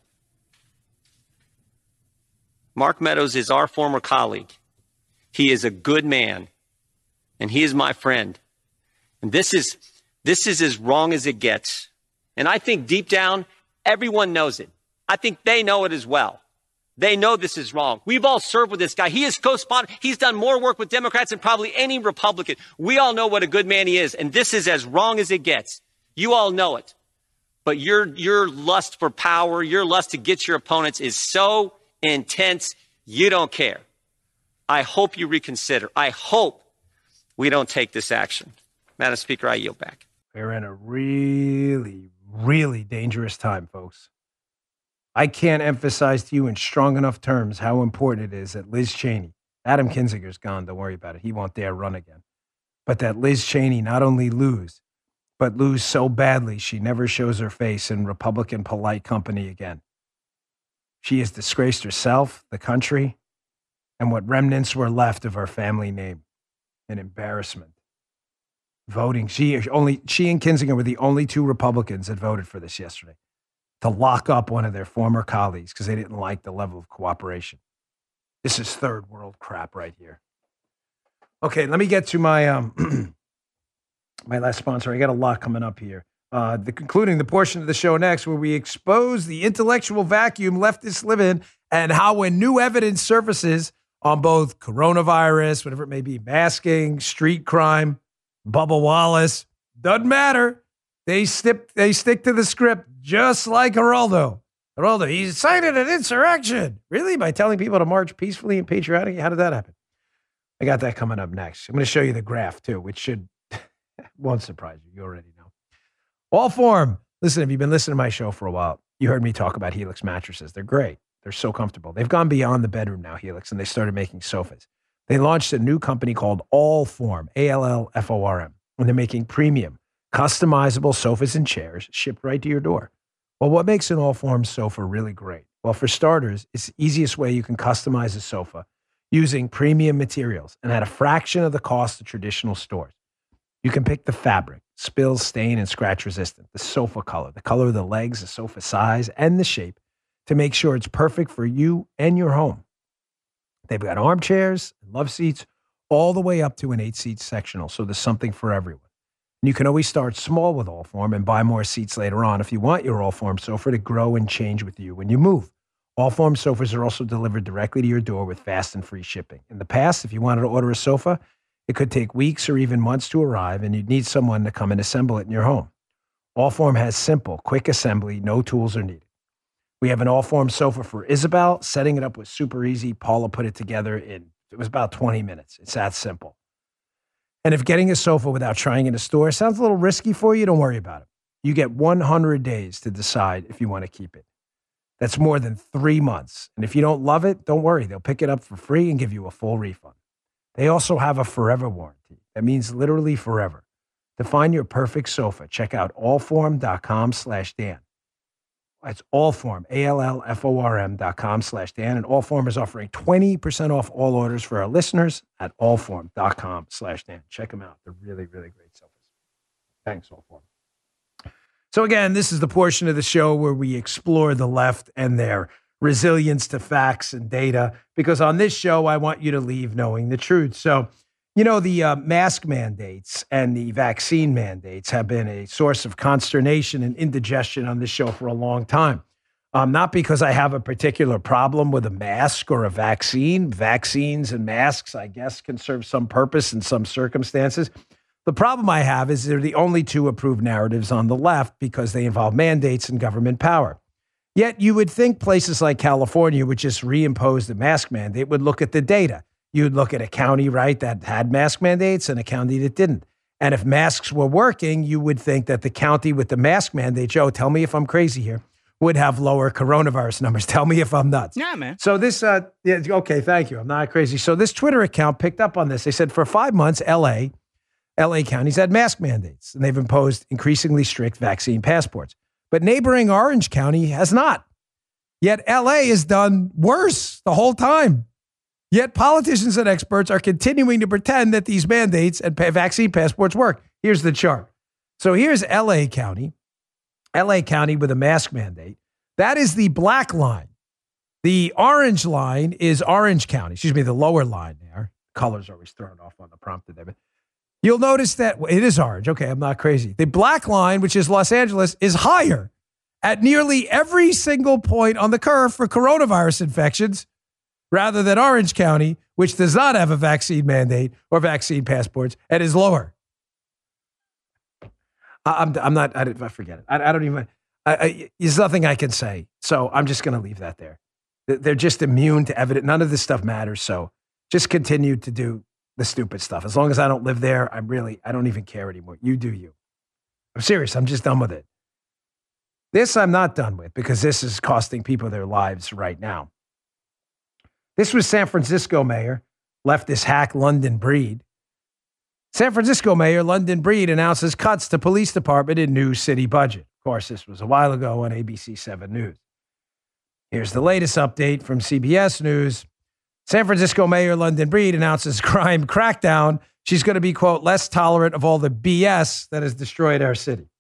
Mark Meadows is our former colleague. He is a good man, and he is my friend. And this is as wrong as it gets. And I think deep down, everyone knows it. I think they know it as well. They know this is wrong. We've all served with this guy. He is co-sponsored. He's done more work with Democrats than probably any Republican. We all know what a good man he is. And this is as wrong as it gets. You all know it. But your lust for power, your lust to get your opponents is so intense, you don't care. I hope you reconsider. I hope we don't take this action. Madam Speaker, I yield back. We're in a really, really dangerous time, folks. I can't emphasize to you in strong enough terms how important it is that Liz Cheney, Adam Kinzinger's gone, don't worry about it. He won't dare run again. But that Liz Cheney not only lose, but lose so badly she never shows her face in Republican polite company again. She has disgraced herself, the country, and what remnants were left of her family name. An embarrassment. Voting. She and Kinzinger were the only two Republicans that voted for this yesterday to lock up one of their former colleagues because they didn't like the level of cooperation. This is third world crap right here. Okay, let me get to my my last sponsor. I got a lot coming up here. Concluding the portion of the show next where we expose the intellectual vacuum leftists live in and how when new evidence surfaces on both coronavirus, whatever it may be, masking, street crime, Bubba Wallace, doesn't matter. They stick to the script just like Geraldo. Geraldo, he incited an insurrection. Really? By telling people to march peacefully and patriotically? How did that happen? I got that coming up next. I'm going to show you the graph, too, which won't surprise you. You already know. Allform. Listen, if you've been listening to my show for a while, you heard me talk about Helix mattresses. They're great. They're so comfortable. They've gone beyond the bedroom now, Helix, and they started making sofas. They launched a new company called Allform, Allform, and they're making premium, customizable sofas and chairs shipped right to your door. Well, what makes an Allform sofa really great? Well, for starters, it's the easiest way you can customize a sofa using premium materials and at a fraction of the cost of traditional stores. You can pick the fabric, spill, stain, and scratch resistant, the sofa color, the color of the legs, the sofa size, and the shape to make sure it's perfect for you and your home. They've got armchairs, love seats, all the way up to an 8-seat sectional, so there's something for everyone. And you can always start small with Allform and buy more seats later on if you want your Allform sofa to grow and change with you when you move. Allform sofas are also delivered directly to your door with fast and free shipping. In the past, if you wanted to order a sofa, it could take weeks or even months to arrive, and you'd need someone to come and assemble it in your home. Allform has simple, quick assembly, no tools are needed. We have an Allform sofa for Isabel. Setting it up was super easy. Paula put it together it was about 20 minutes. It's that simple. And if getting a sofa without trying in a store sounds a little risky for you, don't worry about it. You get 100 days to decide if you want to keep it. That's more than 3 months. And if you don't love it, don't worry. They'll pick it up for free and give you a full refund. They also have a forever warranty. That means literally forever. To find your perfect sofa, check out allform.com/Dan. That's Allform, ALLFORM.com/Dan. And Allform is offering 20% off all orders for our listeners at allform.com/Dan. Check them out. They're really, really great sofas. Thanks, Allform. So again, this is the portion of the show where we explore the left and their resilience to facts and data, because on this show, I want you to leave knowing the truth. So, you know, the mask mandates and the vaccine mandates have been a source of consternation and indigestion on this show for a long time. Not because I have a particular problem with a mask or a vaccine. Vaccines and masks, I guess, can serve some purpose in some circumstances. The problem I have is they're the only two approved narratives on the left because they involve mandates and government power. Yet you would think places like California, which just reimpose the mask mandate, would look at the data. You'd look at a county, right, that had mask mandates and a county that didn't. And if masks were working, you would think that the county with the mask mandate, Joe, tell me if I'm crazy here, would have lower coronavirus numbers. Tell me if I'm nuts. Yeah, man. So this, okay, thank you. I'm not crazy. So this Twitter account picked up on this. They said for 5 months, LA counties had mask mandates, and they've imposed increasingly strict vaccine passports. But neighboring Orange County has not. Yet LA has done worse the whole time. Yet politicians and experts are continuing to pretend that these mandates and vaccine passports work. Here's the chart. So here's LA County with a mask mandate. That is the black line. The orange line is Orange County. Excuse me, the lower line there. Colors are always thrown off on the prompter there. But you'll notice that it is orange. Okay, I'm not crazy. The black line, which is Los Angeles, is higher at nearly every single point on the curve for coronavirus infections, rather than Orange County, which does not have a vaccine mandate or vaccine passports and is lower. I forget it. I don't even, there's nothing I can say. So I'm just going to leave that there. They're just immune to evidence. None of this stuff matters. So just continue to do the stupid stuff. As long as I don't live there, I don't even care anymore. You do you. I'm serious. I'm just done with it. This I'm not done with because this is costing people their lives right now. This was San Francisco Mayor, leftist hack London Breed. San Francisco Mayor London Breed announces cuts to police department in new city budget. Of course, this was a while ago on ABC 7 News. Here's the latest update from CBS News. San Francisco Mayor London Breed announces crime crackdown. She's going to be, quote, less tolerant of all the BS that has destroyed our city.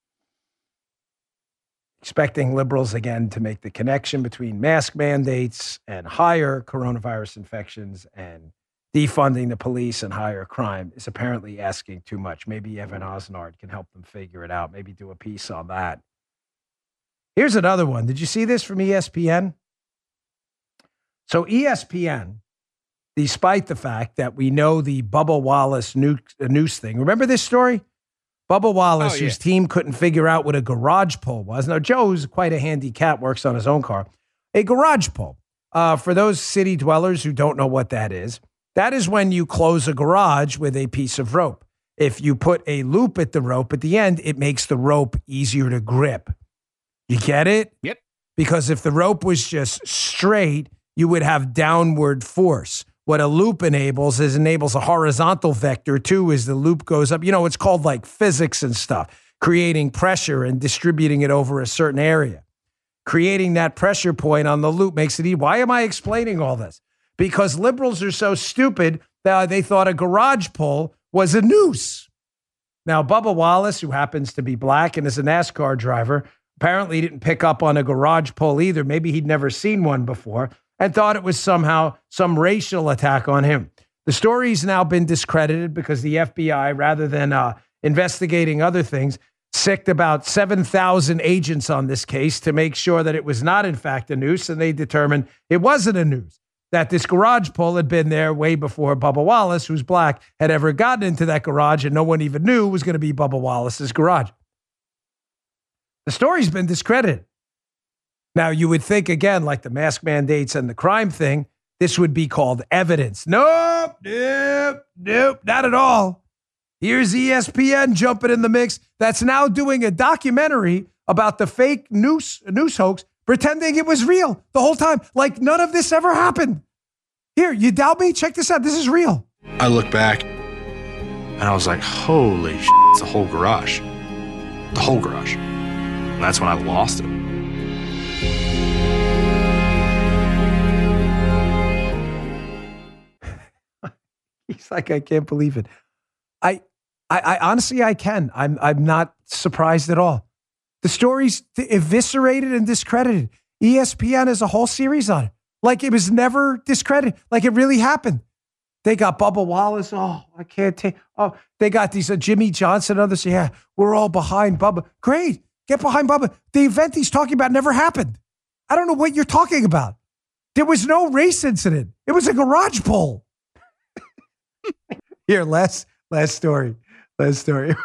Expecting liberals again to make the connection between mask mandates and higher coronavirus infections and defunding the police and higher crime is apparently asking too much. Maybe Evan Osnard can help them figure it out. Maybe do a piece on that. Here's another one. Did you see this from ESPN? So ESPN, despite the fact that we know the Bubba Wallace noose thing, remember this story? Bubba Wallace, whose team couldn't figure out what a garage pole was. Now, Joe's quite a handy cat, works on his own car. A garage pole, for those city dwellers who don't know what that is when you close a garage with a piece of rope. If you put a loop at the rope at the end, it makes the rope easier to grip. You get it? Yep. Because if the rope was just straight, you would have downward force. What a loop enables a horizontal vector too, as the loop goes up. You know, it's called like physics and stuff, creating pressure and distributing it over a certain area. Creating that pressure point on the loop makes it easy. Why am I explaining all this? Because liberals are so stupid that they thought a garage pole was a noose. Now, Bubba Wallace, who happens to be black and is a NASCAR driver, apparently didn't pick up on a garage pole either. Maybe he'd never seen one before and thought it was somehow some racial attack on him. The story's now been discredited because the FBI, rather than investigating other things, sicked about 7,000 agents on this case to make sure that it was not, in fact, a noose, and they determined it wasn't a noose, that this garage pole had been there way before Bubba Wallace, who's black, had ever gotten into that garage, and no one even knew it was going to be Bubba Wallace's garage. The story's been discredited. Now, you would think, again, like the mask mandates and the crime thing, this would be called evidence. Nope, not at all. Here's ESPN jumping in the mix that's now doing a documentary about the fake noose hoax, pretending it was real the whole time, like none of this ever happened. Here, you doubt me? Check this out. This is real. I look back, and I was like, holy shit, it's the whole garage. The whole garage. And that's when I lost it. He's like, I can't believe it. I honestly, I can. I'm not surprised at all. The story's eviscerated and discredited. ESPN has a whole series on it. Like it was never discredited. Like it really happened. They got Bubba Wallace. Oh, I can't take. Oh, they got these Jimmy Johnson and others. Yeah, we're all behind Bubba. Great. Get behind Bubba. The event he's talking about never happened. I don't know what you're talking about. There was no race incident. It was a garage pole. Here, last story. Last story.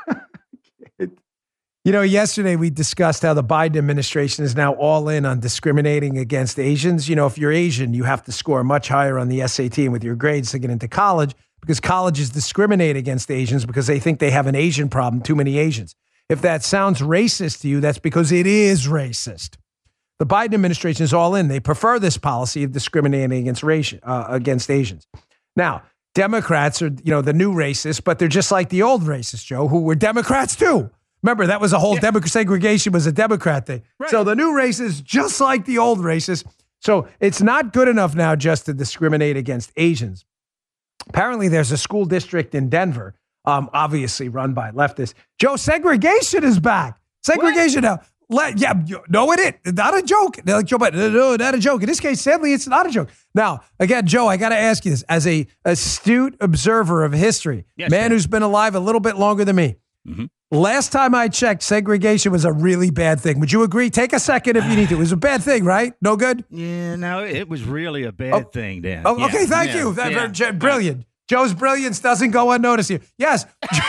You know, yesterday we discussed how the Biden administration is now all in on discriminating against Asians. You know, if you're Asian, you have to score much higher on the SAT and with your grades to get into college because colleges discriminate against Asians because they think they have an Asian problem, too many Asians. If that sounds racist to you, that's because it is racist. The Biden administration is all in. They prefer this policy of discriminating against Asians. Now, Democrats are, you know, the new racists, but they're just like the old racists, Joe, who were Democrats too. Remember, that was a whole segregation was a Democrat thing. Right. So the new racists, just like the old racists. So it's not good enough now just to discriminate against Asians. Apparently, there's a school district in Denver, obviously run by leftists. Joe, segregation is back. Segregation now. No, it is. Not a joke. Like Joe Biden, no, not a joke. In this case, sadly, it's not a joke. Now, again, Joe, I got to ask you this. As a astute observer of history, who's been alive a little bit longer than me, last time I checked, segregation was a really bad thing. Would you agree? Take a second if you need to. It was a bad thing, right? No good? Yeah, no, it was really a bad thing, Dan. Oh, okay, thank you. Brilliant. Joe's brilliance doesn't go unnoticed here. Yes.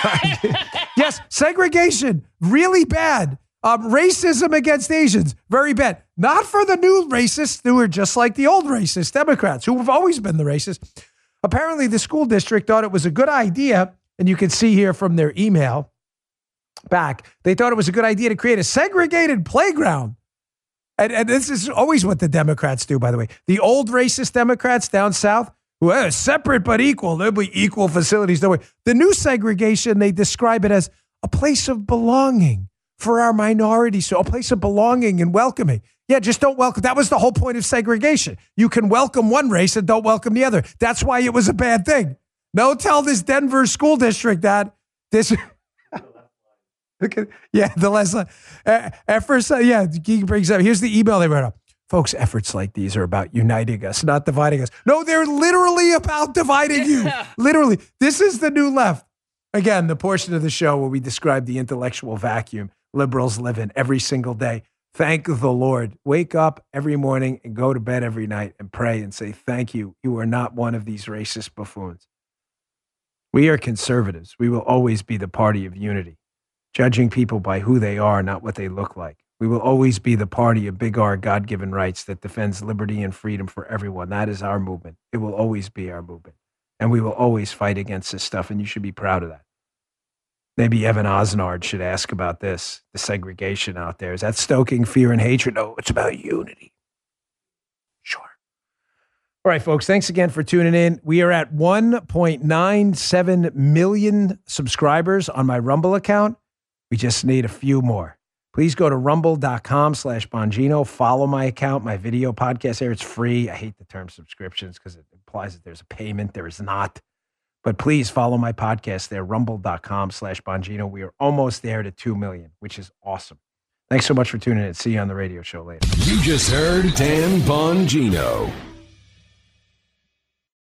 Yes, segregation, really bad. Racism against Asians, very bad. Not for the new racists who are just like the old racist Democrats who have always been the racists. Apparently, the school district thought it was a good idea, and you can see here from their email back, they thought it was a good idea to create a segregated playground. And this is always what the Democrats do, by the way. The old racist Democrats down south, who are separate but equal, there'll be equal facilities. The new segregation, they describe it as a place of belonging for our minorities, so a place of belonging and welcoming. Yeah, just don't welcome. That was the whole point of segregation. You can welcome one race and don't welcome the other. That's why it was a bad thing. No, tell this Denver school district that this. The last line. At first, he brings up. Here's the email they wrote up. Folks, efforts like these are about uniting us, not dividing us. No, they're literally about dividing you. Literally, this is the new left. Again, the portion of the show where we describe the intellectual vacuum liberals live in every single day. Thank the Lord. Wake up every morning and go to bed every night and pray and say, thank you. You are not one of these racist buffoons. We are conservatives. We will always be the party of unity. judging people by who they are, not what they look like. We will always be the party of big R God-given rights that defends liberty and freedom for everyone. That is our movement. It will always be our movement. And we will always fight against this stuff, and you should be proud of that. Maybe Evan Osnard should ask about this, the segregation out there. Is that stoking fear and hatred? No, it's about unity. Sure. All right, folks, thanks again for tuning in. We are at 1.97 million subscribers on my Rumble account. We just need a few more. Please go to rumble.com/Bongino. Follow my account, my video podcast there. It's free. I hate the term subscriptions because it implies that there's a payment. There is not. But please follow my podcast there, rumble.com/Bongino. We are almost there to 2 million, which is awesome. Thanks so much for tuning in. See you on the radio show later. You just heard Dan Bongino.